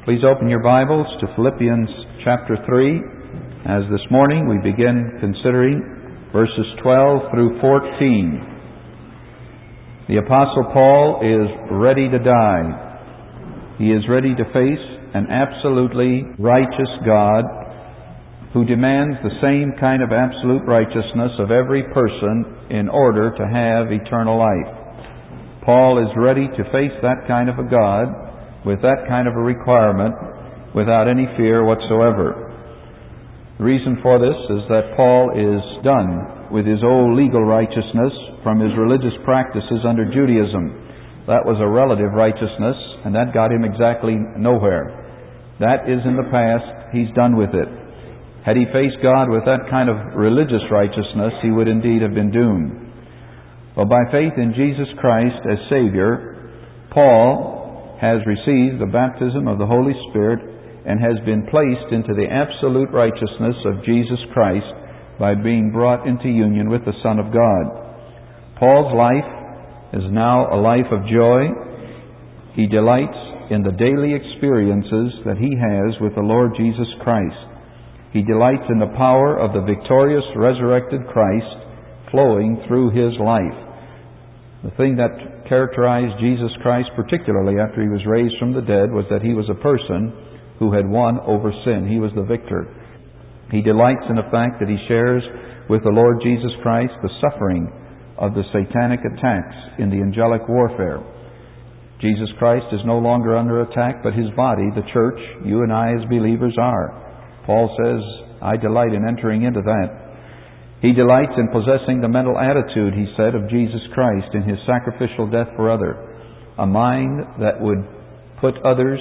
Please open your Bibles to Philippians chapter 3, as this morning we begin considering verses 12 through 14. The Apostle Paul is ready to die. He is ready to face an absolutely righteous God who demands the same kind of absolute righteousness of every person in order to have eternal life. Paul is ready to face that kind of a God with that kind of a requirement without any fear whatsoever. The reason for this is that Paul is done with his old legal righteousness from his religious practices under Judaism. That was a relative righteousness, and that got him exactly nowhere. That is in the past. He's done with it. Had he faced God with that kind of religious righteousness, he would indeed have been doomed. But by faith in Jesus Christ as Savior, Paul has received the baptism of the Holy Spirit and has been placed into the absolute righteousness of Jesus Christ by being brought into union with the Son of God. Paul's life is now a life of joy. He delights in the daily experiences that he has with the Lord Jesus Christ. He delights in the power of the victorious resurrected Christ flowing through his life. The thing that characterized Jesus Christ, particularly after he was raised from the dead, was that he was a person who had won over sin. He was the victor. He delights in the fact that he shares with the Lord Jesus Christ the suffering of the satanic attacks in the angelic warfare. Jesus Christ is no longer under attack, but his body, the church, you and I as believers are. Paul says, I delight in entering into that. He delights in possessing the mental attitude, he said, of Jesus Christ in his sacrificial death for others. A mind that would put others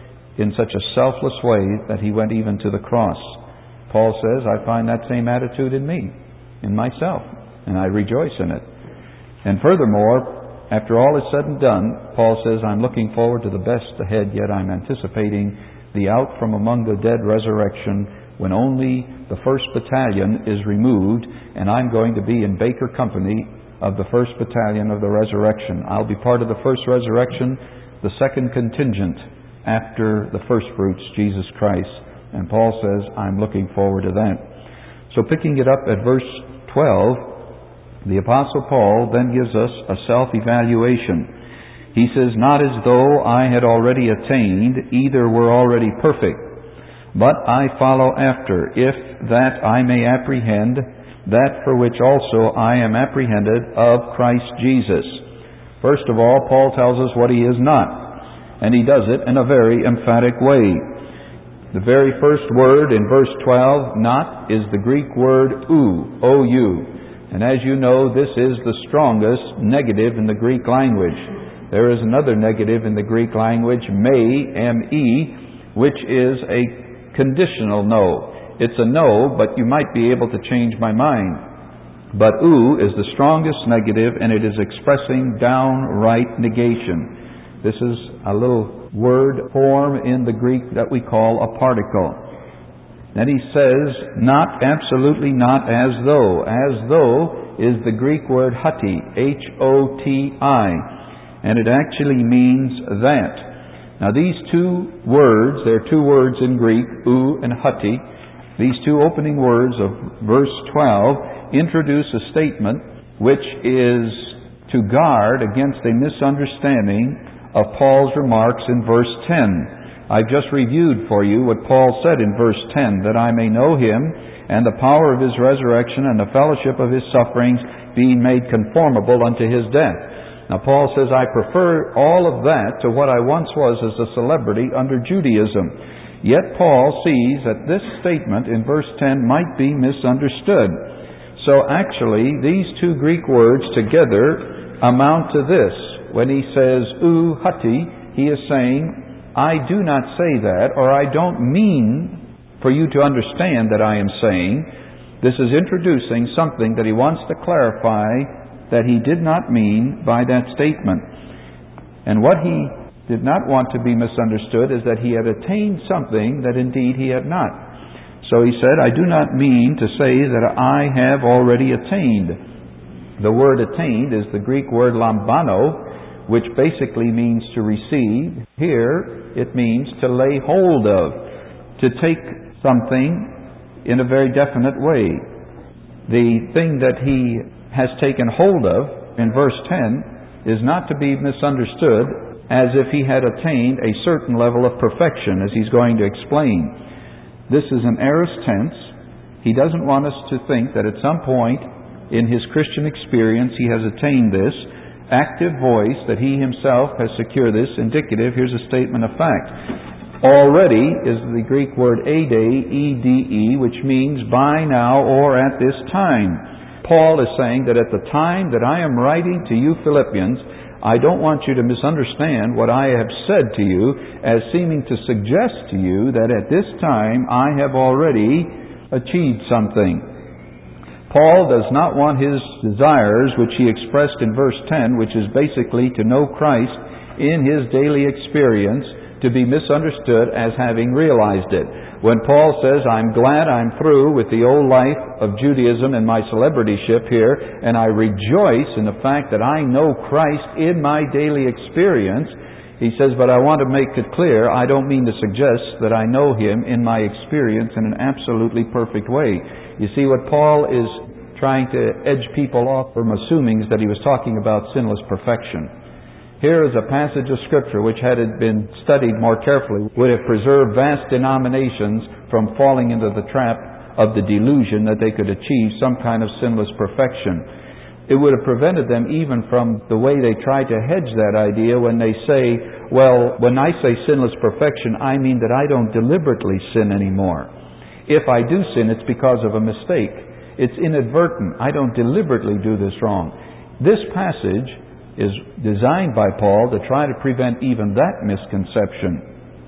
in such a selfless way that he went even to the cross. Paul says, I find that same attitude in me, in myself, and I rejoice in it. And furthermore, after all is said and done, Paul says, I'm looking forward to the best ahead, yet I'm anticipating the out from among the dead resurrection when only the 1st Battalion is removed, and I'm going to be in Baker Company of the 1st Battalion of the Resurrection. I'll be part of the first resurrection, the second contingent after the first fruits, Jesus Christ. And Paul says, I'm looking forward to that. So picking it up at verse 12, the Apostle Paul then gives us a self-evaluation. He says, not as though I had already attained, either were already perfect, but I follow after, if that I may apprehend that for which also I am apprehended of Christ Jesus. First of all, Paul tells us what he is not, and he does it in a very emphatic way. The very first word in verse 12, not, is the Greek word ou, O-U. And as you know, this is the strongest negative in the Greek language. There is another negative in the Greek language, me, M-E, which is a conditional no. It's a no, but you might be able to change my mind. But ou is the strongest negative, and it is expressing downright negation. This is a little word form in the Greek that we call a particle. Then he says, not, absolutely not, as though. As though is the Greek word hoti, H-O-T-I, and it actually means that. Now these two words, there are two words in Greek, ou and hoti. These two opening words of verse 12 introduce a statement which is to guard against a misunderstanding of Paul's remarks in verse 10. I've just reviewed for you what Paul said in verse 10, that I may know him and the power of his resurrection and the fellowship of his sufferings, being made conformable unto his death. Now Paul says, I prefer all of that to what I once was as a celebrity under Judaism. Yet Paul sees that this statement in verse 10 might be misunderstood. So actually, these two Greek words together amount to this. When he says, ou hoti, he is saying, I do not say that, or I don't mean for you to understand that I am saying. This is introducing something that he wants to clarify that he did not mean by that statement. And what he did not want to be misunderstood is that he had attained something that indeed he had not. So he said, I do not mean to say that I have already attained. The word attained is the Greek word lambano, which basically means to receive. Here it means to lay hold of, to take something in a very definite way. The thing that he has taken hold of in verse 10 is not to be misunderstood as if he had attained a certain level of perfection, as he's going to explain. This is an aorist tense. He doesn't want us to think that at some point in his Christian experience he has attained this. Active voice, that he himself has secured this. Indicative, here's a statement of fact. Already is the Greek word ede, E-D-E, which means by now or at this time. Paul is saying that at the time that I am writing to you Philippians, I don't want you to misunderstand what I have said to you as seeming to suggest to you that at this time I have already achieved something. Paul does not want his desires, which he expressed in verse 10, which is basically to know Christ in his daily experience, to be misunderstood as having realized it. When Paul says, I'm glad I'm through with the old life of Judaism and my celebrityship here, and I rejoice in the fact that I know Christ in my daily experience, he says, but I want to make it clear, I don't mean to suggest that I know Him in my experience in an absolutely perfect way. You see, what Paul is trying to edge people off from assuming is that he was talking about sinless perfection. Here is a passage of Scripture which, had it been studied more carefully, would have preserved vast denominations from falling into the trap of the delusion that they could achieve some kind of sinless perfection. It would have prevented them even from the way they try to hedge that idea when they say, well, when I say sinless perfection, I mean that I don't deliberately sin anymore. If I do sin, it's because of a mistake. It's inadvertent. I don't deliberately do this wrong. This passage is designed by Paul to try to prevent even that misconception.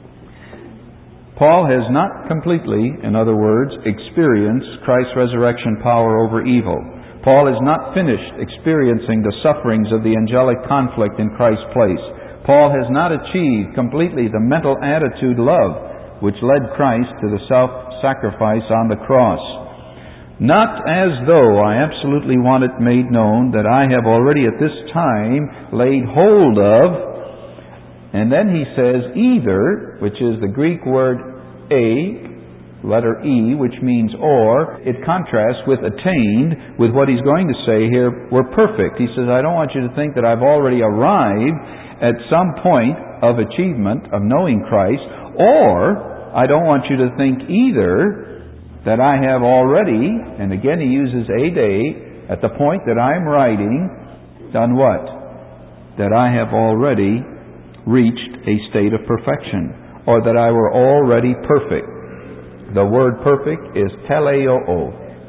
Paul has not completely, in other words, experienced Christ's resurrection power over evil. Paul is not finished experiencing the sufferings of the angelic conflict in Christ's place. Paul has not achieved completely the mental attitude love which led Christ to the self-sacrifice on the cross. Not as though I absolutely want it made known that I have already at this time laid hold of, and then he says either, which is the Greek word a, letter E, which means or. It contrasts with attained with what he's going to say here, we're perfect. He says, I don't want you to think that I've already arrived at some point of achievement of knowing Christ, or I don't want you to think either that I have already, and again he uses a day, at the point that I'm writing, done what? That I have already reached a state of perfection, or that I were already perfect. The word perfect is teleio,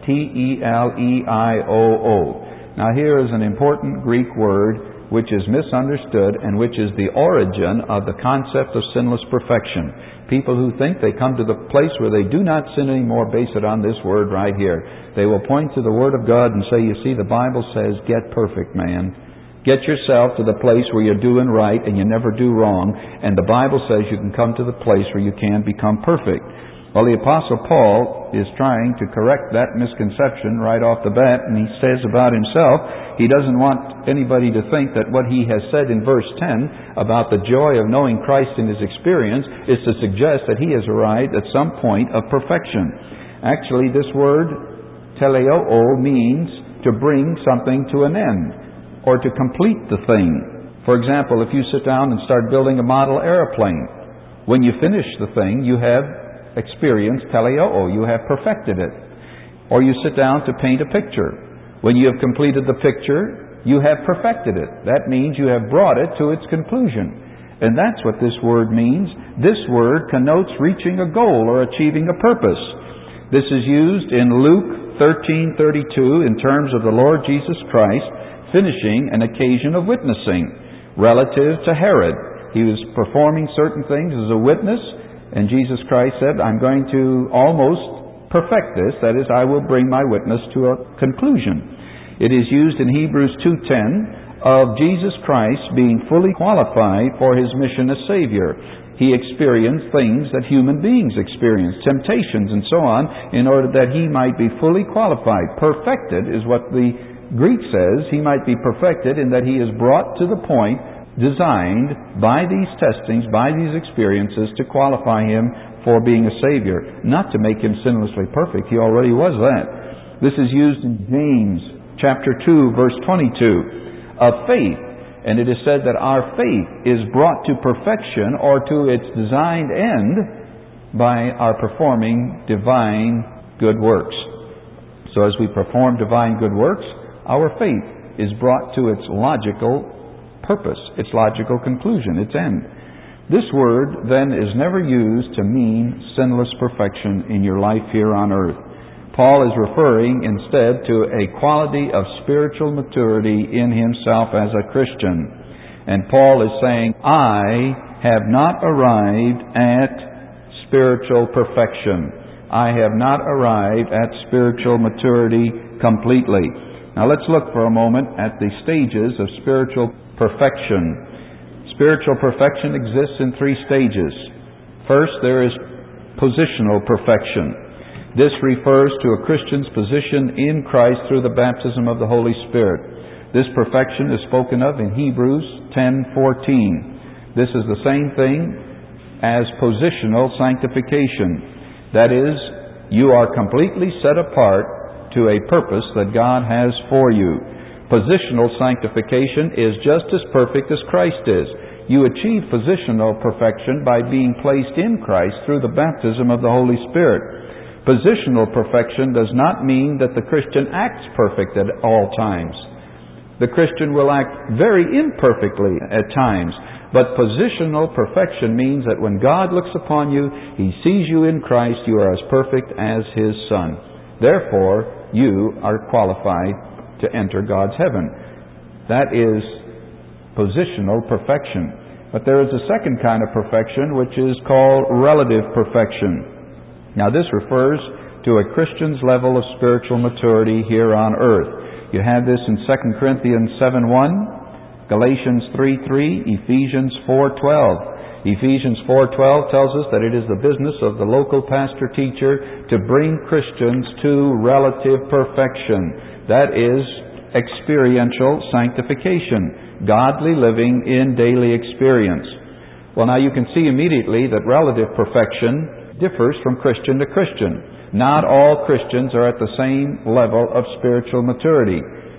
T-E-L-E-I-O-O. Now here is an important Greek word which is misunderstood and which is the origin of the concept of sinless perfection. People who think they come to the place where they do not sin anymore base it on this word right here. They will point to the Word of God and say, you see, the Bible says, get perfect, man. Get yourself to the place where you're doing right and you never do wrong, and the Bible says you can come to the place where you can become perfect. Well, the Apostle Paul is trying to correct that misconception right off the bat, and he says about himself, he doesn't want anybody to think that what he has said in verse 10 about the joy of knowing Christ in his experience is to suggest that he has arrived at some point of perfection. Actually, this word, teleoo, means to bring something to an end, or to complete the thing. For example, if you sit down and start building a model airplane, when you finish the thing, you have experienced teleoo, you have perfected it. Or you sit down to paint a picture. When you have completed the picture, you have perfected it. That means you have brought it to its conclusion. And that's what this word means. This word connotes reaching a goal or achieving a purpose. This is used in Luke 13:32 in terms of the Lord Jesus Christ finishing an occasion of witnessing relative to Herod. He was performing certain things as a witness, and Jesus Christ said, I'm going to almost perfect this. That is, I will bring my witness to a conclusion. It is used in Hebrews 2:10 of Jesus Christ being fully qualified for His mission as Savior. He experienced things that human beings experience, temptations and so on, in order that He might be fully qualified. Perfected is what the Greek says. He might be perfected in that He is brought to the point designed by these testings, by these experiences, to qualify him for being a Savior, not to make him sinlessly perfect. He already was that. This is used in James chapter 2, verse 22, of faith. And it is said that our faith is brought to perfection, or to its designed end, by our performing divine good works. So as we perform divine good works, our faith is brought to its logical purpose, its logical conclusion, its end. This word, then, is never used to mean sinless perfection in your life here on earth. Paul is referring instead to a quality of spiritual maturity in himself as a Christian. And Paul is saying, I have not arrived at spiritual perfection. I have not arrived at spiritual maturity completely. Now let's look for a moment at the stages of spiritual perfection. Spiritual perfection exists in 3 stages. First, there is positional perfection. This refers to a Christian's position in Christ through the baptism of the Holy Spirit. This perfection is spoken of in Hebrews 10:14. This is the same thing as positional sanctification. That is, you are completely set apart to a purpose that God has for you. Positional sanctification is just as perfect as Christ is. You achieve positional perfection by being placed in Christ through the baptism of the Holy Spirit. Positional perfection does not mean that the Christian acts perfect at all times. The Christian will act very imperfectly at times. But positional perfection means that when God looks upon you, He sees you in Christ, you are as perfect as His Son. Therefore, you are qualified to enter God's heaven. That is positional perfection. But there is a second kind of perfection, which is called relative perfection. Now this refers to a Christian's level of spiritual maturity here on earth. You have this in 2 Corinthians 7:1. Galatians 3:3, Ephesians 4:12. Ephesians 4:12 tells us that it is the business of the local pastor-teacher to bring Christians to relative perfection. That is experiential sanctification, godly living in daily experience. Well, now you can see immediately that relative perfection differs from Christian to Christian. Not all Christians are at the same level of spiritual maturity.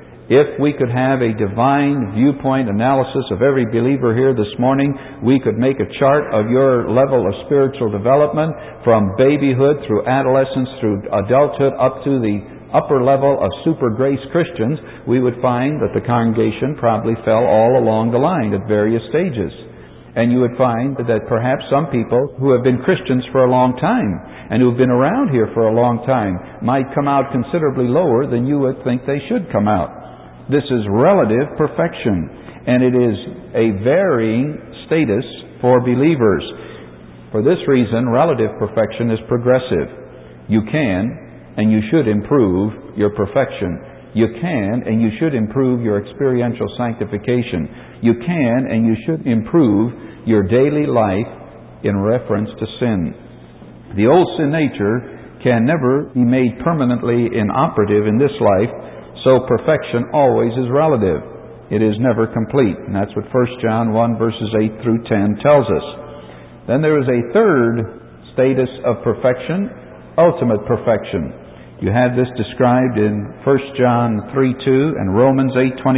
If we could have a divine viewpoint analysis of every believer here this morning, we could make a chart of your level of spiritual development from babyhood through adolescence through adulthood up to the upper level of super grace Christians. We would find that the congregation probably fell all along the line at various stages. And you would find that perhaps some people who have been Christians for a long time and who have been around here for a long time might come out considerably lower than you would think they should come out. This is relative perfection, and it is a varying status for believers. For this reason, relative perfection is progressive. You can and you should improve your perfection. You can and you should improve your experiential sanctification. You can and you should improve your daily life in reference to sin. The old sin nature can never be made permanently inoperative in this life, so perfection always is relative. It is never complete. And that's what 1 John 1 verses 8 through 10 tells us. Then there is a third status of perfection, ultimate perfection. You have this described in 1 John 3:2 and Romans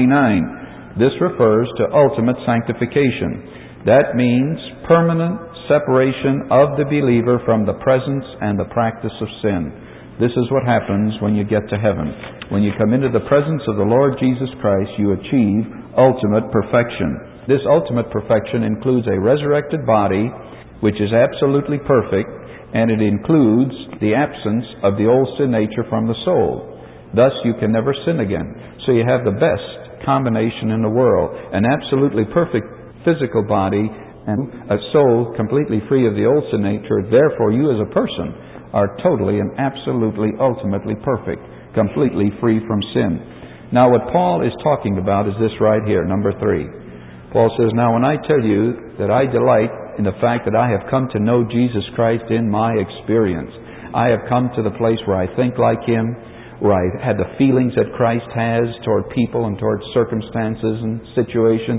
8:29. This refers to ultimate sanctification. That means permanent separation of the believer from the presence and the practice of sin. This is what happens when you get to heaven. When you come into the presence of the Lord Jesus Christ, you achieve ultimate perfection. This ultimate perfection includes a resurrected body, which is absolutely perfect, and it includes the absence of the old sin nature from the soul. Thus, you can never sin again. So you have the best combination in the world, an absolutely perfect physical body and a soul completely free of the old sin nature. Therefore, you as a person are totally and absolutely, ultimately perfect, completely free from sin. Now what Paul is talking about is this right here, number 3. Paul says, now when I tell you that I delight in the fact that I have come to know Jesus Christ in my experience, I have come to the place where I think like Him, where I had the feelings that Christ has toward people and toward circumstances and situations,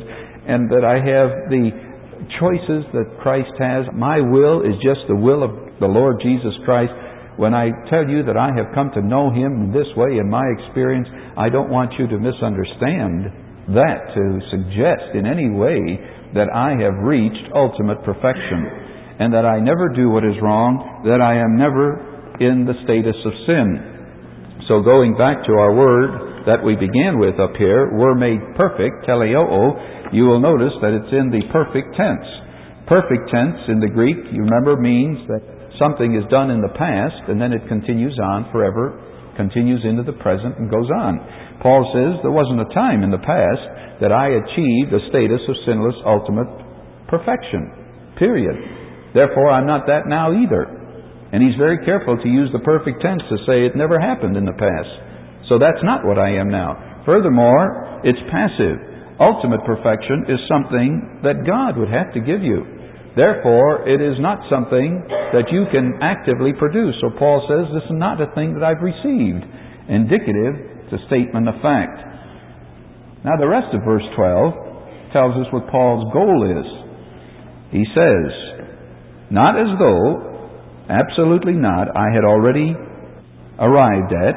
and that I have the choices that Christ has. My will is just the will of the Lord Jesus Christ. When I tell you that I have come to know Him this way in my experience, I don't want you to misunderstand that, to suggest in any way that I have reached ultimate perfection, and that I never do what is wrong, that I am never in the status of sin. So going back to our word that we began with up here, were made perfect, teleoo, you will notice that it's in the perfect tense. Perfect tense in the Greek, you remember, means that something is done in the past, and then it continues on forever, continues into the present, and goes on. Paul says, there wasn't a time in the past that I achieved a status of sinless ultimate perfection. Period. Therefore, I'm not that now either. And he's very careful to use the perfect tense to say it never happened in the past. So that's not what I am now. Furthermore, it's passive. Ultimate perfection is something that God would have to give you. Therefore, it is not something that you can actively produce. So Paul says, this is not a thing that I've received. Indicative, it's a statement of fact. Now the rest of verse 12 tells us what Paul's goal is. He says, not as though, absolutely not, I had already arrived at,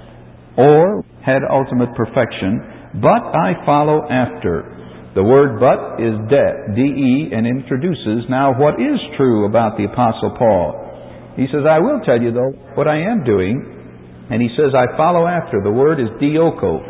or had ultimate perfection, but I follow after. The word but is de, and introduces now what is true about the Apostle Paul. He says, I will tell you though what I am doing, and he says, I follow after. The word is dioko,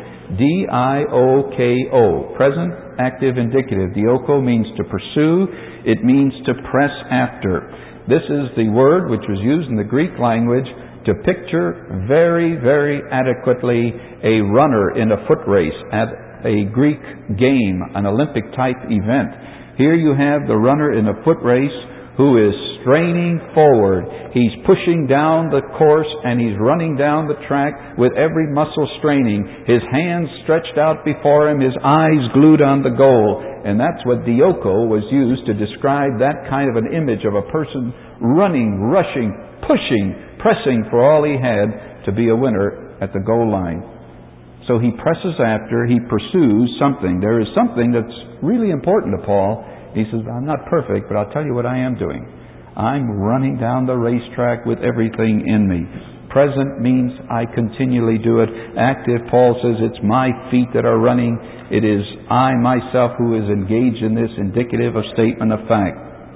D-I-O-K-O, present, active, indicative. Dioko means to pursue, it means to press after. This is the word which was used in the Greek language to picture very, very adequately a runner in a foot race at a Greek game, an Olympic type event. Here you have the runner in a foot race who is straining forward. He's pushing down the course and he's running down the track with every muscle straining. His hands stretched out before him, his eyes glued on the goal. And that's what dioko was used to describe that kind of an image of a person running, rushing, pushing, pressing for all he had to be a winner at the goal line. So he presses after, he pursues something. There is something that's really important to Paul. He says, I'm not perfect, but I'll tell you what I am doing. I'm running down the racetrack with everything in me. Present means I continually do it. Active, Paul says, it's my feet that are running. It is I myself who is engaged in this, indicative of statement of fact.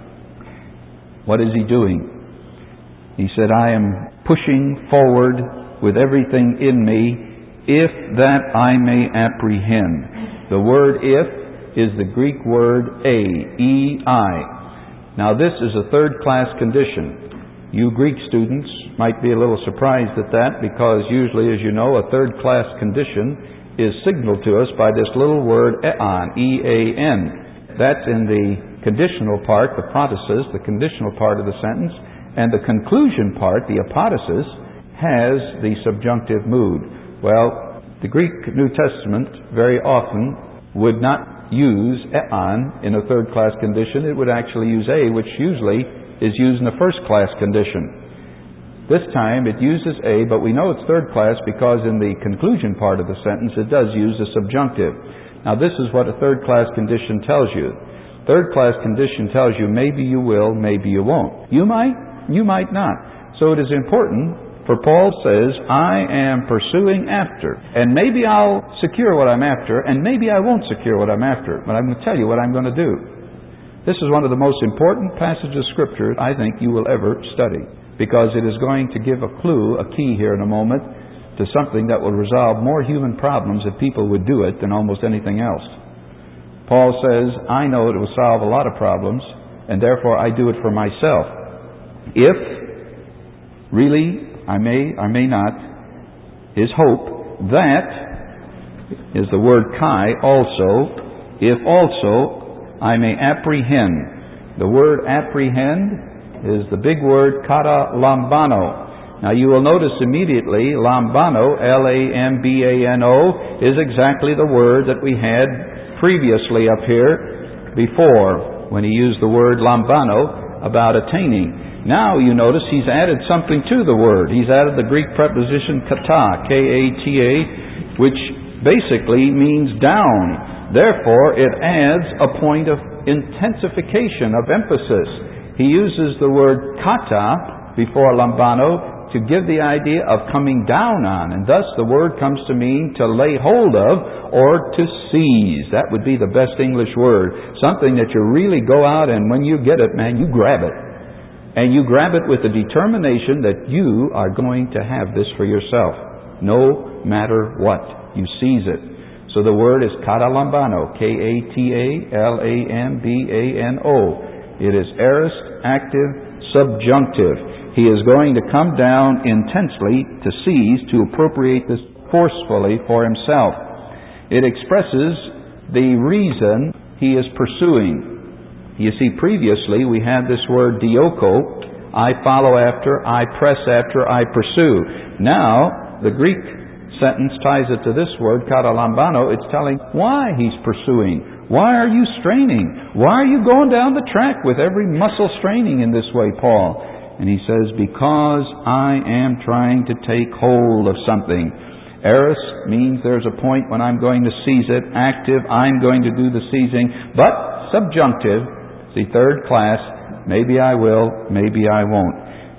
What is he doing? He said, I am pushing forward with everything in me, if that I may apprehend. The word if is the Greek word ei. Now this is a third-class condition. You Greek students might be a little surprised at that, because usually, as you know, a third-class condition is signaled to us by this little word ean, E-A-N. That's in the conditional part, the protasis, the conditional part of the sentence, and the conclusion part, the apodosis, has the subjunctive mood. Well, the Greek New Testament very often would not use ean in a third-class condition. It would actually use a, which usually is used in a first-class condition. This time it uses a, but we know it's third-class because in the conclusion part of the sentence it does use a subjunctive. Now this is what a third-class condition tells you. Third-class condition tells you maybe you will, maybe you won't. You might not. So it is important. For Paul says, I am pursuing after. And maybe I'll secure what I'm after, and maybe I won't secure what I'm after. But I'm going to tell you what I'm going to do. This is one of the most important passages of Scripture I think you will ever study, because it is going to give a clue, a key here in a moment, to something that will resolve more human problems if people would do it than almost anything else. Paul says, I know it will solve a lot of problems, and therefore I do it for myself. If really I may not, his hope, that is the word kai, also, if also I may apprehend. The word apprehend is the big word kata lambano. Now you will notice immediately, lambano, L-A-M-B-A-N-O, is exactly the word that we had previously up here before, when he used the word lambano about attaining. Now you notice he's added something to the word. He's added the Greek preposition kata, K-A-T-A, which basically means down. Therefore, it adds a point of intensification, of emphasis. He uses the word kata before lambano to give the idea of coming down on, and thus the word comes to mean to lay hold of or to seize. That would be the best English word. Something that you really go out and when you get it, man, you grab it. And you grab it with the determination that you are going to have this for yourself, no matter what. You seize it. So the word is katalambano, K-A-T-A-L-A-M-B-A-N-O. It is aorist, active, subjunctive. He is going to come down intensely to seize, to appropriate this forcefully for himself. It expresses the reason he is pursuing. You see, previously we had this word dioko, I follow after, I press after, I pursue. Now, the Greek sentence ties it to this word, katalambano. It's telling why he's pursuing. Why are you straining? Why are you going down the track with every muscle straining in this way, Paul? And he says, because I am trying to take hold of something. Aorist means there's a point when I'm going to seize it. Active, I'm going to do the seizing. But subjunctive, the third class, maybe I will, maybe I won't.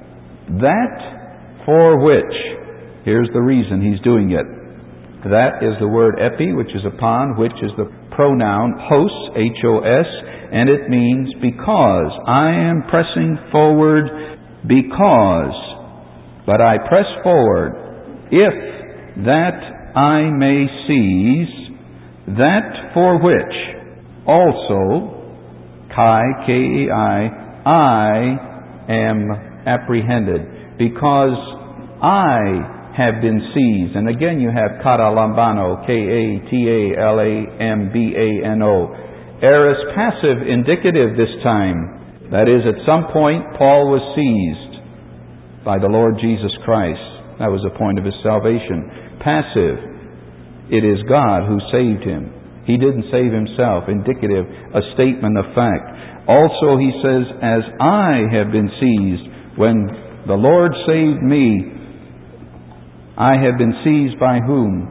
That for which, here's the reason he's doing it. That is the word epi, which is upon, which is the pronoun hos, H-O-S, and it means because. I am pressing forward because. But I press forward if that I may seize that for which also, kai, K-E-I, I am apprehended. Because I have been seized. And again you have katalambano, K-A-T-A-L-A-M-B-A-N-O. Aorist passive indicative this time. That is, at some point Paul was seized by the Lord Jesus Christ. That was the point of his salvation. Passive. It is God who saved him. He didn't save himself. Indicative, a statement of fact. Also he says, as I have been seized, when the Lord saved me, I have been seized by whom?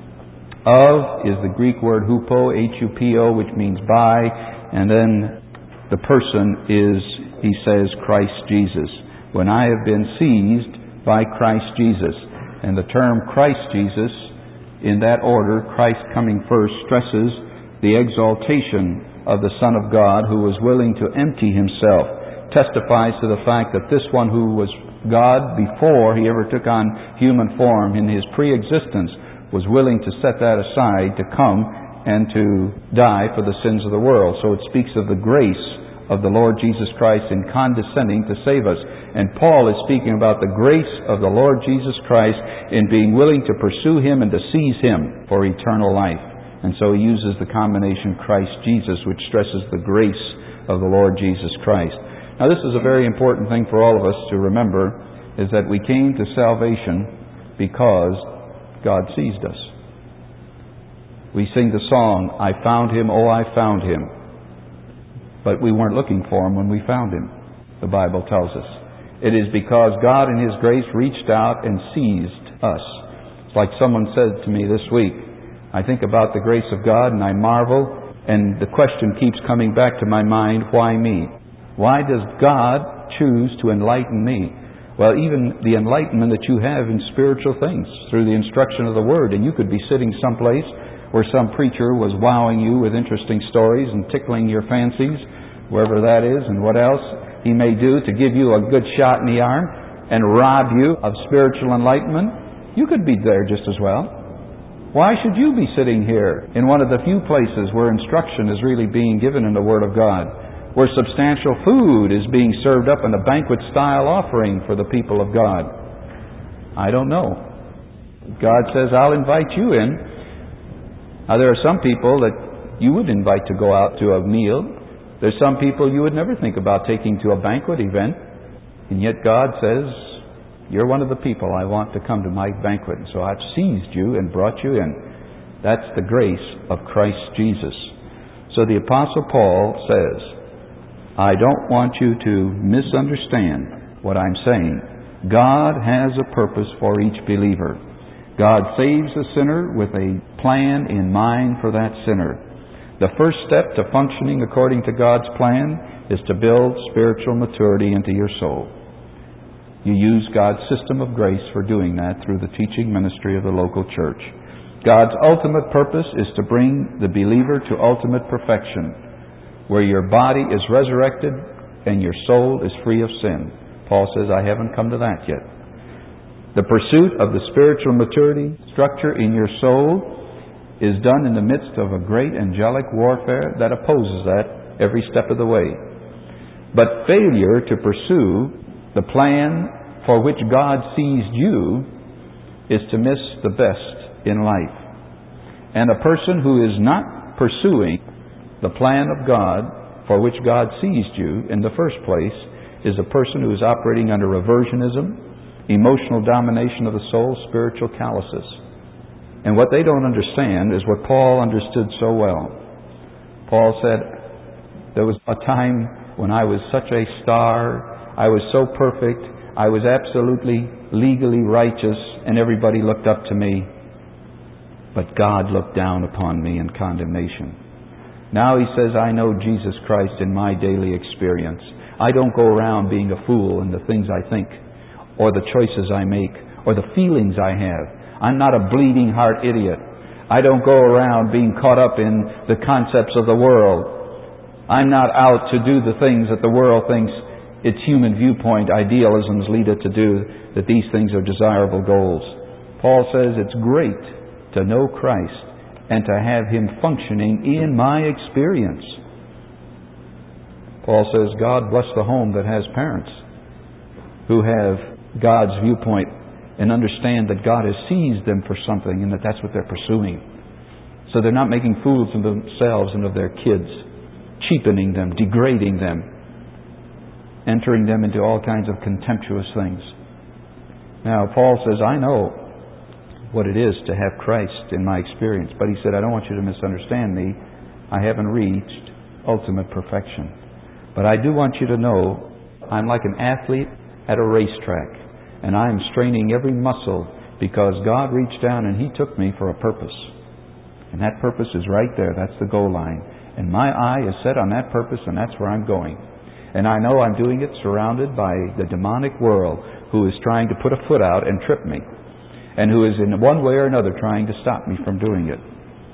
Of is the Greek word hupo, H-U-P-O, which means by, and then the person is, he says, Christ Jesus. When I have been seized by Christ Jesus. And the term Christ Jesus, in that order, Christ coming first, stresses the exaltation of the Son of God who was willing to empty himself. Testifies to the fact that this one who was God before he ever took on human form in his pre-existence was willing to set that aside to come and to die for the sins of the world. So it speaks of the grace of the Lord Jesus Christ in condescending to save us. And Paul is speaking about the grace of the Lord Jesus Christ in being willing to pursue him and to seize him for eternal life. And so he uses the combination Christ Jesus, which stresses the grace of the Lord Jesus Christ. Now this is a very important thing for all of us to remember, is that we came to salvation because God seized us. We sing the song, I found him, oh I found him. But we weren't looking for him when we found him, the Bible tells us. It is because God in his grace reached out and seized us. It's like someone said to me this week, I think about the grace of God and I marvel, and the question keeps coming back to my mind, why me? Why does God choose to enlighten me? Well, even the enlightenment that you have in spiritual things through the instruction of the Word, and you could be sitting someplace where some preacher was wowing you with interesting stories and tickling your fancies, wherever that is, and what else he may do to give you a good shot in the arm and rob you of spiritual enlightenment. You could be there just as well. Why should you be sitting here in one of the few places where instruction is really being given in the Word of God, where substantial food is being served up in a banquet-style offering for the people of God? I don't know. God says, I'll invite you in. Now, there are some people that you would invite to go out to a meal. There's some people you would never think about taking to a banquet event. And yet God says, you're one of the people I want to come to my banquet. So I've seized you and brought you in. That's the grace of Christ Jesus. So the Apostle Paul says, I don't want you to misunderstand what I'm saying. God has a purpose for each believer. God saves a sinner with a plan in mind for that sinner. The first step to functioning according to God's plan is to build spiritual maturity into your soul. You use God's system of grace for doing that through the teaching ministry of the local church. God's ultimate purpose is to bring the believer to ultimate perfection, where your body is resurrected and your soul is free of sin. Paul says, I haven't come to that yet. The pursuit of the spiritual maturity structure in your soul is done in the midst of a great angelic warfare that opposes that every step of the way. But failure to pursue the plan for which God seized you is to miss the best in life. And a person who is not pursuing the plan of God for which God seized you in the first place is a person who is operating under reversionism, emotional domination of the soul, spiritual calluses. And what they don't understand is what Paul understood so well. Paul said, there was a time when I was such a star, I was so perfect, I was absolutely legally righteous, and everybody looked up to me. But God looked down upon me in condemnation. Now he says, I know Jesus Christ in my daily experience. I don't go around being a fool in the things I think, or the choices I make, or the feelings I have. I'm not a bleeding heart idiot. I don't go around being caught up in the concepts of the world. I'm not out to do the things that the world thinks its human viewpoint idealisms lead it to do, that these things are desirable goals. Paul says it's great to know Christ and to have Him functioning in my experience. Paul says, God bless the home that has parents who have God's viewpoint and understand that God has seized them for something and that that's what they're pursuing. So they're not making fools of themselves and of their kids, cheapening them, degrading them, entering them into all kinds of contemptuous things. Now, Paul says, I know what it is to have Christ in my experience. But he said, I don't want you to misunderstand me. I haven't reached ultimate perfection. But I do want you to know I'm like an athlete at a racetrack, and I'm straining every muscle because God reached down and He took me for a purpose. And that purpose is right there. That's the goal line. And my eye is set on that purpose, and that's where I'm going. And I know I'm doing it surrounded by the demonic world who is trying to put a foot out and trip me, and who is in one way or another trying to stop me from doing it.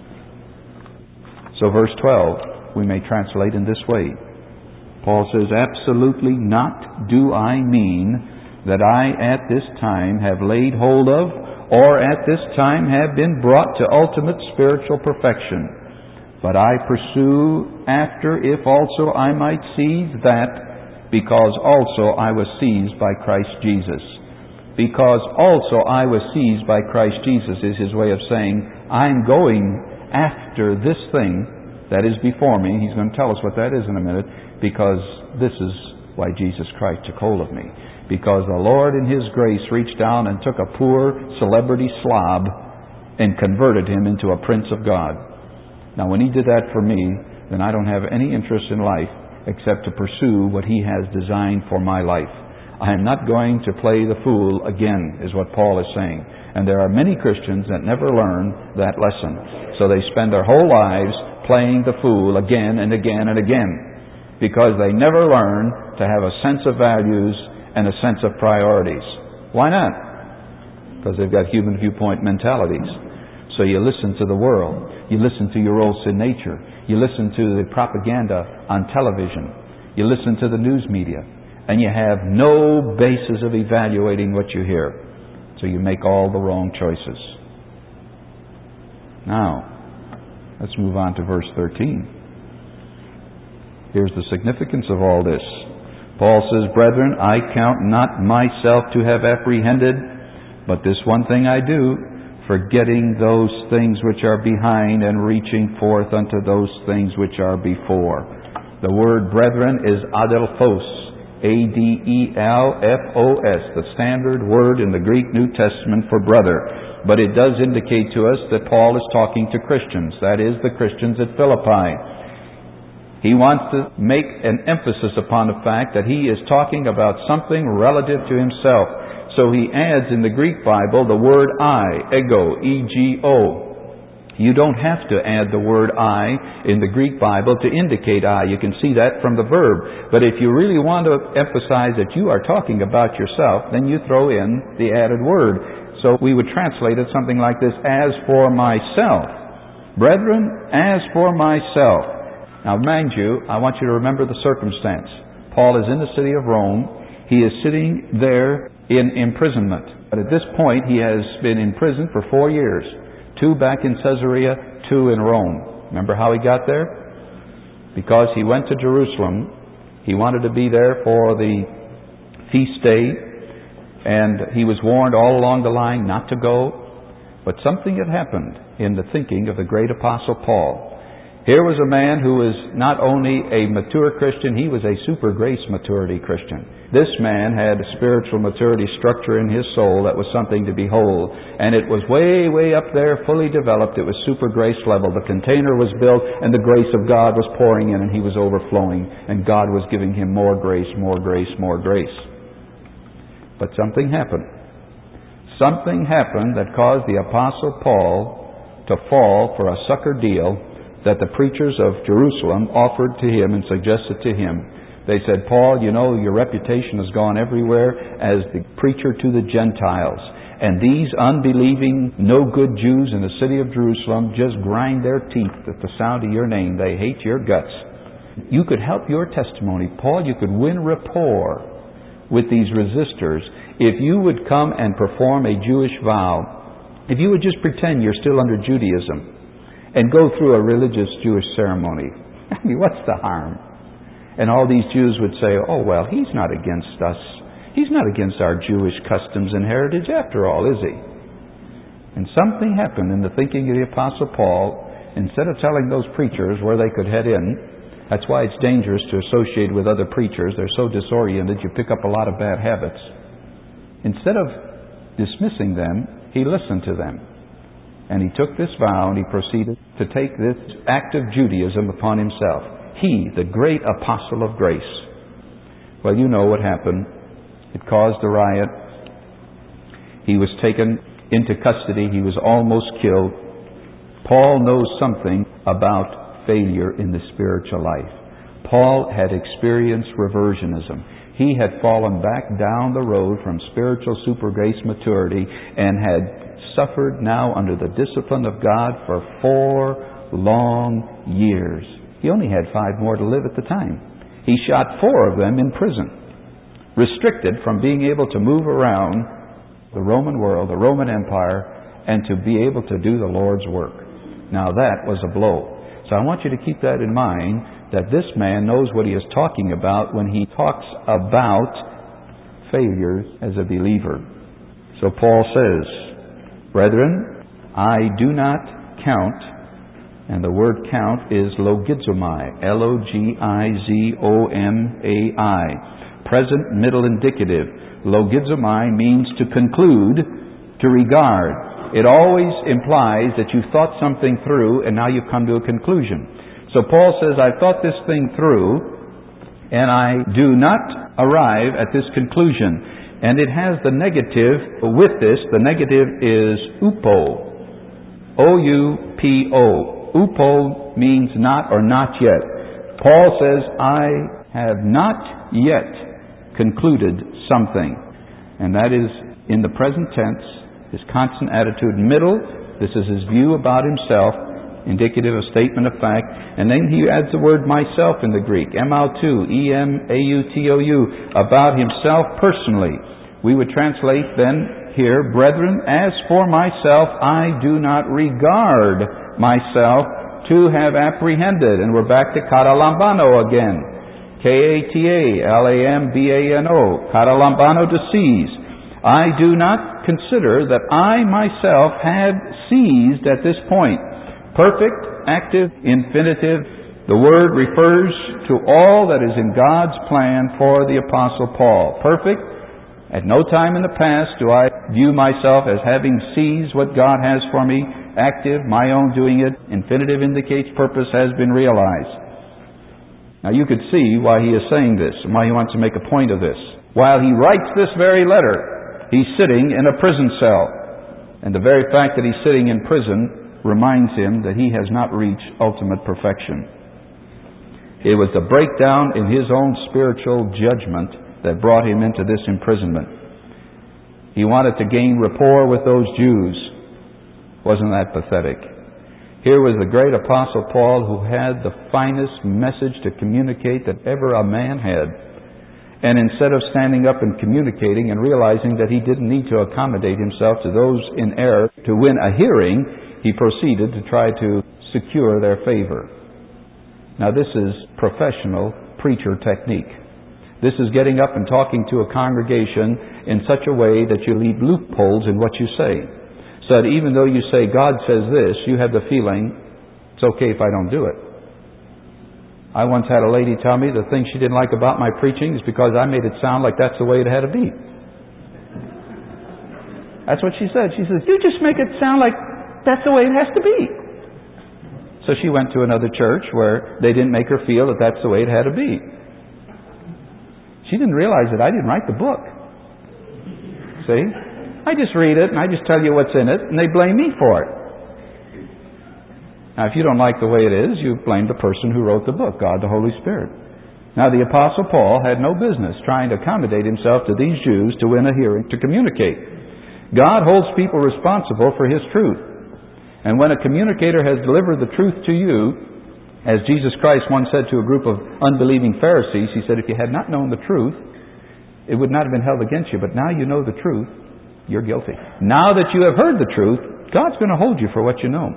So verse 12, we may translate in this way. Paul says, absolutely not do I mean that I at this time have laid hold of, or at this time have been brought to ultimate spiritual perfection. But I pursue after, if also I might seize that, because also I was seized by Christ Jesus. Because also I was seized by Christ Jesus is his way of saying, I'm going after this thing that is before me. He's going to tell us what that is in a minute, because this is why Jesus Christ took hold of me. Because the Lord in His grace reached down and took a poor celebrity slob and converted him into a prince of God. Now when He did that for me, then I don't have any interest in life except to pursue what He has designed for my life. I am not going to play the fool again, is what Paul is saying. And there are many Christians that never learn that lesson. So they spend their whole lives playing the fool again and again and again, because they never learn to have a sense of values and a sense of priorities. Why not? Because they've got human viewpoint mentalities. So you listen to the world. You listen to your old sin nature. You listen to the propaganda on television. You listen to the news media. And you have no basis of evaluating what you hear. So you make all the wrong choices. Now, let's move on to verse 13. Here's the significance of all this. Paul says, Brethren, I count not myself to have apprehended, but this one thing I do, forgetting those things which are behind and reaching forth unto those things which are before. The word brethren is adelphos, A-D-E-L-F-O-S, the standard word in the Greek New Testament for brother. But it does indicate to us that Paul is talking to Christians, that is, the Christians at Philippi. He wants to make an emphasis upon the fact that he is talking about something relative to himself. So he adds in the Greek Bible the word I, ego, E-G-O. You don't have to add the word I in the Greek Bible to indicate I. You can see that from the verb. But if you really want to emphasize that you are talking about yourself, then you throw in the added word. So we would translate it something like this: as for myself. Brethren, as for myself. Now mind you, I want you to remember the circumstance. Paul is in the city of Rome. He is sitting there in imprisonment. But at this point, he has been in prison for 4 years. 2 back in Caesarea, 2 in Rome. Remember how he got there? Because he went to Jerusalem. He wanted to be there for the feast day, and he was warned all along the line not to go. But something had happened in the thinking of the great Apostle Paul. Here was a man who was not only a mature Christian, he was a super grace maturity Christian. This man had a spiritual maturity structure in his soul that was something to behold. And it was way, way up there, fully developed. It was super grace level. The container was built, and the grace of God was pouring in, and he was overflowing. And God was giving him more grace, more grace, more grace. But something happened. Something happened that caused the Apostle Paul to fall for a sucker deal that the preachers of Jerusalem offered to him and suggested to him. They said, Paul, you know, your reputation has gone everywhere as the preacher to the Gentiles. And these unbelieving, no good Jews in the city of Jerusalem just grind their teeth at the sound of your name. They hate your guts. You could help your testimony, Paul. You could win rapport with these resistors if you would come and perform a Jewish vow. If you would just pretend you're still under Judaism and go through a religious Jewish ceremony. I mean, what's the harm? And all these Jews would say, oh, well, he's not against us. He's not against our Jewish customs and heritage after all, is he? And something happened in the thinking of the Apostle Paul. Instead of telling those preachers where they could head in, that's why it's dangerous to associate with other preachers. They're so disoriented, you pick up a lot of bad habits. Instead of dismissing them, he listened to them. And he took this vow, and he proceeded to take this act of Judaism upon himself. He, the great apostle of grace. Well, you know what happened. It caused a riot. He was taken into custody. He was almost killed. Paul knows something about failure in the spiritual life. Paul had experienced reversionism. He had fallen back down the road from spiritual super grace maturity and had suffered now under the discipline of God for 4 long years. He only had 5 more to live at the time. He shot 4 of them in prison, restricted from being able to move around the Roman world, the Roman Empire, and to be able to do the Lord's work. Now that was a blow. So I want you to keep that in mind, that this man knows what he is talking about when he talks about failures as a believer. So Paul says, Brethren, I do not count, and the word count is logizomai, L-O-G-I-Z-O-M-A-I, present middle indicative. Logizomai means to conclude, to regard. It always implies that you've thought something through and now you've come to a conclusion. So Paul says, I've thought this thing through and I do not arrive at this conclusion. And it has the negative with this. The negative is upo. O-U-P-O. Upo means not or not yet. Paul says, I have not yet concluded something. And that is in the present tense, his constant attitude. Middle, this is his view about himself, indicative of statement of fact. And then he adds the word myself in the Greek, M-O-U-T, E-M-A-U-T-O-U, about himself personally. We would translate then here, Brethren, as for myself, I do not regard myself to have apprehended. And we're back to katalambano again. K-A-T-A-L-A-M-B-A-N-O. Katalambano, to seize. I do not consider that I myself had seized at this point. Perfect, active, infinitive. The word refers to all that is in God's plan for the Apostle Paul. Perfect. At no time in the past do I view myself as having seized what God has for me. Active, my own doing it. Infinitive indicates purpose has been realized. Now you could see why he is saying this and why he wants to make a point of this. While he writes this very letter, he's sitting in a prison cell. And the very fact that he's sitting in prison reminds him that he has not reached ultimate perfection. It was the breakdown in his own spiritual judgment that brought him into this imprisonment. He wanted to gain rapport with those Jews. Wasn't that pathetic? Here was the great Apostle Paul, who had the finest message to communicate that ever a man had. And instead of standing up and communicating and realizing that he didn't need to accommodate himself to those in error to win a hearing, he proceeded to try to secure their favor. Now this is professional preacher technique. This is getting up and talking to a congregation in such a way that you leave loopholes in what you say. So that even though you say, God says this, you have the feeling, it's okay if I don't do it. I once had a lady tell me the thing she didn't like about my preaching is because I made it sound like that's the way it had to be. That's what she said. She says, you just make it sound like that's the way it has to be. So she went to another church where they didn't make her feel that that's the way it had to be. She didn't realize that I didn't write the book. See? I just read it and I just tell you what's in it, and they blame me for it. Now, if you don't like the way it is, you blame the person who wrote the book, God the Holy Spirit. Now, the Apostle Paul had no business trying to accommodate himself to these Jews to win a hearing, to communicate. God holds people responsible for His truth. And when a communicator has delivered the truth to you, as Jesus Christ once said to a group of unbelieving Pharisees, He said, if you had not known the truth, it would not have been held against you. But now you know the truth, you're guilty. Now that you have heard the truth, God's going to hold you for what you know.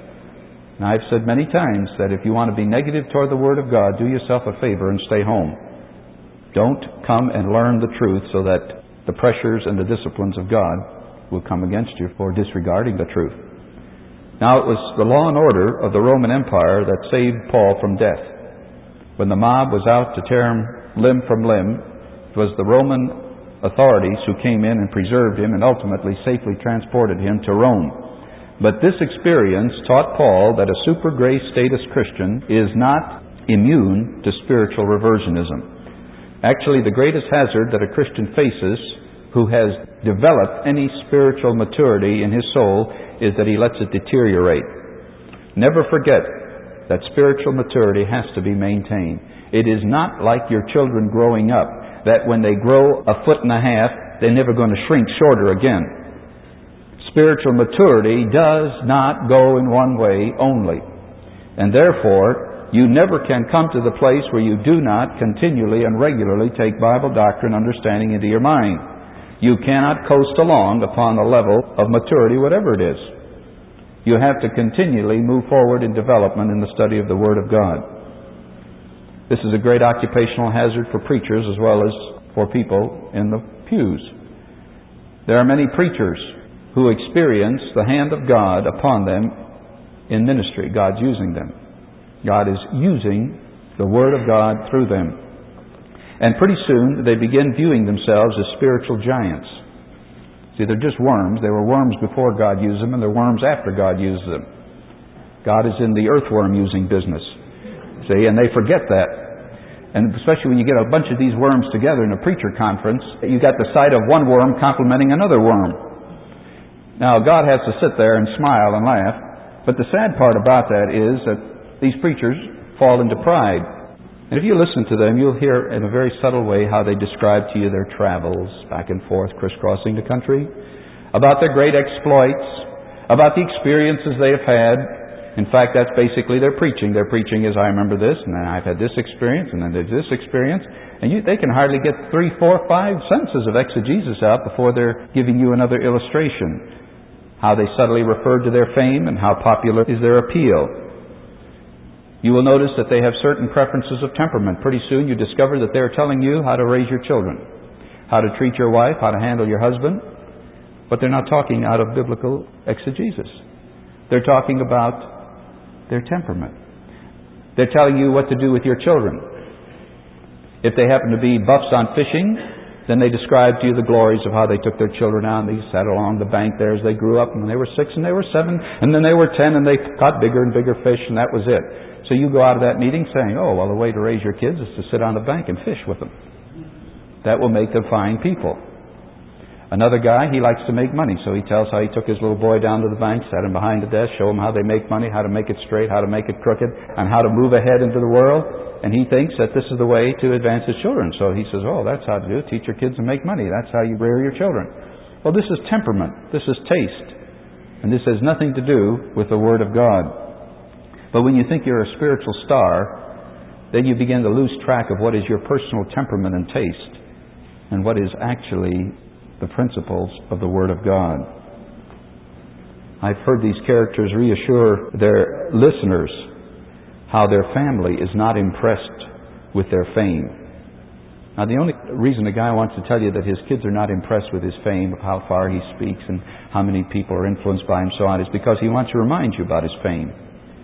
Now, I've said many times that if you want to be negative toward the Word of God, do yourself a favor and stay home. Don't come and learn the truth so that the pressures and the disciplines of God will come against you for disregarding the truth. Now, it was the law and order of the Roman Empire that saved Paul from death. When the mob was out to tear him limb from limb, it was the Roman authorities who came in and preserved him and ultimately safely transported him to Rome. But this experience taught Paul that a super grace status Christian is not immune to spiritual reversionism. Actually, the greatest hazard that a Christian faces who has developed any spiritual maturity in his soul is that he lets it deteriorate. Never forget that spiritual maturity has to be maintained. It is not like your children growing up, that when they grow 1.5 feet, they're never going to shrink shorter again. Spiritual maturity does not go in one way only. And therefore, you never can come to the place where you do not continually and regularly take Bible doctrine understanding into your mind. You cannot coast along upon the level of maturity, whatever it is. You have to continually move forward in development in the study of the Word of God. This is a great occupational hazard for preachers as well as for people in the pews. There are many preachers who experience the hand of God upon them in ministry. God's using them. God is using the Word of God through them. And pretty soon they begin viewing themselves as spiritual giants. See, they're just worms. They were worms before God used them, and they're worms after God used them. God is in the earthworm using business. See, and they forget that. And especially when you get a bunch of these worms together in a preacher conference, you got the sight of one worm complimenting another worm. Now, God has to sit there and smile and laugh, but the sad part about that is that these preachers fall into pride. And if you listen to them, you'll hear in a very subtle way how they describe to you their travels back and forth, crisscrossing the country, about their great exploits, about the experiences they have had. In fact, that's basically their preaching. Their preaching is, I remember this, and then I've had this experience, and then there's this experience. And they can hardly get 3, 4, 5 sentences of exegesis out before they're giving you another illustration. How they subtly referred to their fame and how popular is their appeal. You will notice that they have certain preferences of temperament. Pretty soon you discover that they're telling you how to raise your children, how to treat your wife, how to handle your husband, but they're not talking out of biblical exegesis. They're talking about their temperament. They're telling you what to do with your children. If they happen to be buffs on fishing, then they describe to you the glories of how they took their children out. They sat along the bank there as they grew up, and when they were 6 and they were 7, and then they were 10, and they caught bigger and bigger fish, and that was it. So you go out of that meeting saying, oh, well, the way to raise your kids is to sit on the bank and fish with them. That will make them fine people. Another guy, he likes to make money, so he tells how he took his little boy down to the bank, sat him behind the desk, show him how they make money, how to make it straight, how to make it crooked, and how to move ahead into the world. And he thinks that this is the way to advance his children. So he says, oh, that's how to do it. Teach your kids to make money. That's how you rear your children. Well, this is temperament. This is taste. And this has nothing to do with the Word of God. But when you think you're a spiritual star, then you begin to lose track of what is your personal temperament and taste and what is actually the principles of the Word of God. I've heard these characters reassure their listeners how their family is not impressed with their fame. Now, the only reason a guy wants to tell you that his kids are not impressed with his fame, of how far he speaks and how many people are influenced by him, so on, is because he wants to remind you about his fame.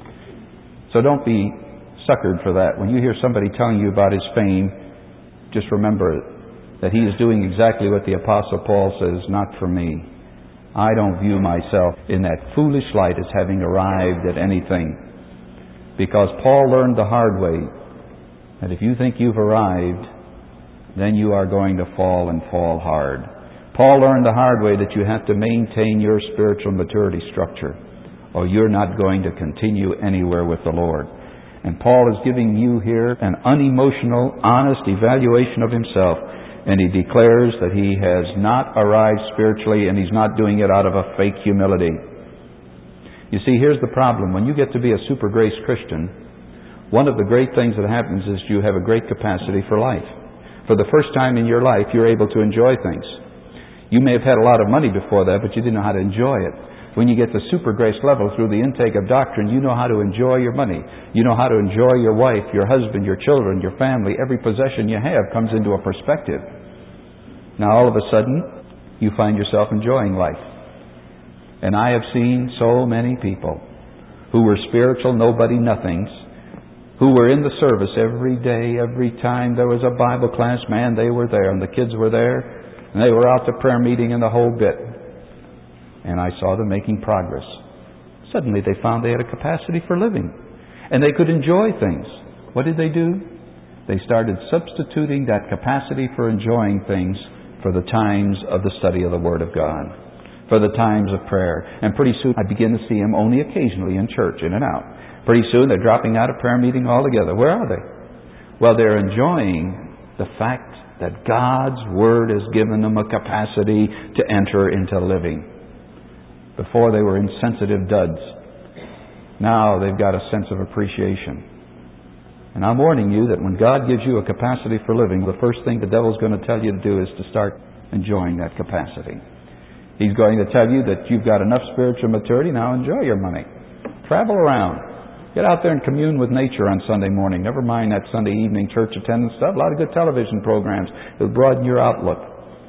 So don't be suckered for that. When you hear somebody telling you about his fame, just remember that he is doing exactly what the Apostle Paul says, not for me. I don't view myself in that foolish light as having arrived at anything. Because Paul learned the hard way that if you think you've arrived, then you are going to fall and fall hard. Paul learned the hard way that you have to maintain your spiritual maturity structure, or you're not going to continue anywhere with the Lord. And Paul is giving you here an unemotional, honest evaluation of himself. And he declares that he has not arrived spiritually, and he's not doing it out of a fake humility. You see, here's the problem. When you get to be a super grace Christian, one of the great things that happens is you have a great capacity for life. For the first time in your life, you're able to enjoy things. You may have had a lot of money before that, but you didn't know how to enjoy it. When you get the super grace level through the intake of doctrine, you know how to enjoy your money. You know how to enjoy your wife, your husband, your children, your family. Every possession you have comes into a perspective. Now all of a sudden, you find yourself enjoying life. And I have seen so many people who were spiritual nobody-nothings, who were in the service every day, every time there was a Bible class, man, they were there, and the kids were there, and they were out to prayer meeting and the whole bit. And I saw them making progress. Suddenly they found they had a capacity for living, and they could enjoy things. What did they do? They started substituting that capacity for enjoying things for the times of the study of the Word of God, for the times of prayer. And pretty soon I begin to see them only occasionally in church, in and out. Pretty soon they're dropping out of prayer meeting altogether. Where are they? Well, they're enjoying the fact that God's Word has given them a capacity to enter into living. Before they were insensitive duds. Now they've got a sense of appreciation. And I'm warning you that when God gives you a capacity for living, the first thing the devil's going to tell you to do is to start enjoying that capacity. He's going to tell you that you've got enough spiritual maturity, now enjoy your money. Travel around. Get out there and commune with nature on Sunday morning. Never mind that Sunday evening church attendance stuff. A lot of good television programs that broaden your outlook.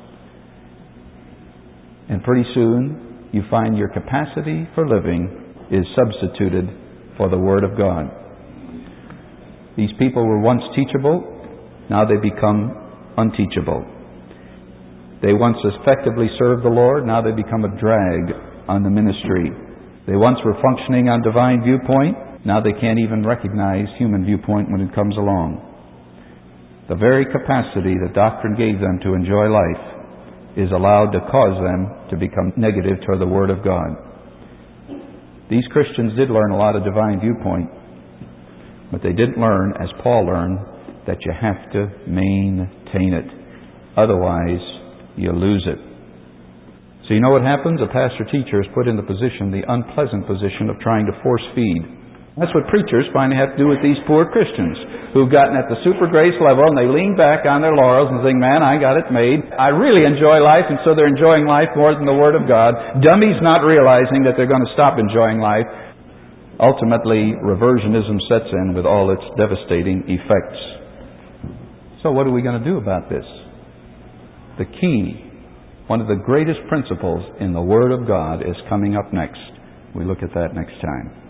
And pretty soon, you find your capacity for living is substituted for the Word of God. These people were once teachable, now they become unteachable. They once effectively served the Lord, now they become a drag on the ministry. They once were functioning on divine viewpoint, now they can't even recognize human viewpoint when it comes along. The very capacity that doctrine gave them to enjoy life is allowed to cause them to become negative toward the Word of God. These Christians did learn a lot of divine viewpoint, but they didn't learn, as Paul learned, that you have to maintain it. Otherwise, you lose it. So you know what happens? A pastor-teacher is put in the unpleasant position of trying to force feed. That's what preachers finally have to do with these poor Christians who've gotten at the super grace level, and they lean back on their laurels and think, man, I got it made. I really enjoy life, and so they're enjoying life more than the Word of God. Dummies not realizing that they're going to stop enjoying life. Ultimately, reversionism sets in with all its devastating effects. So what are we going to do about this? The key, one of the greatest principles in the Word of God is coming up next. We look at that next time.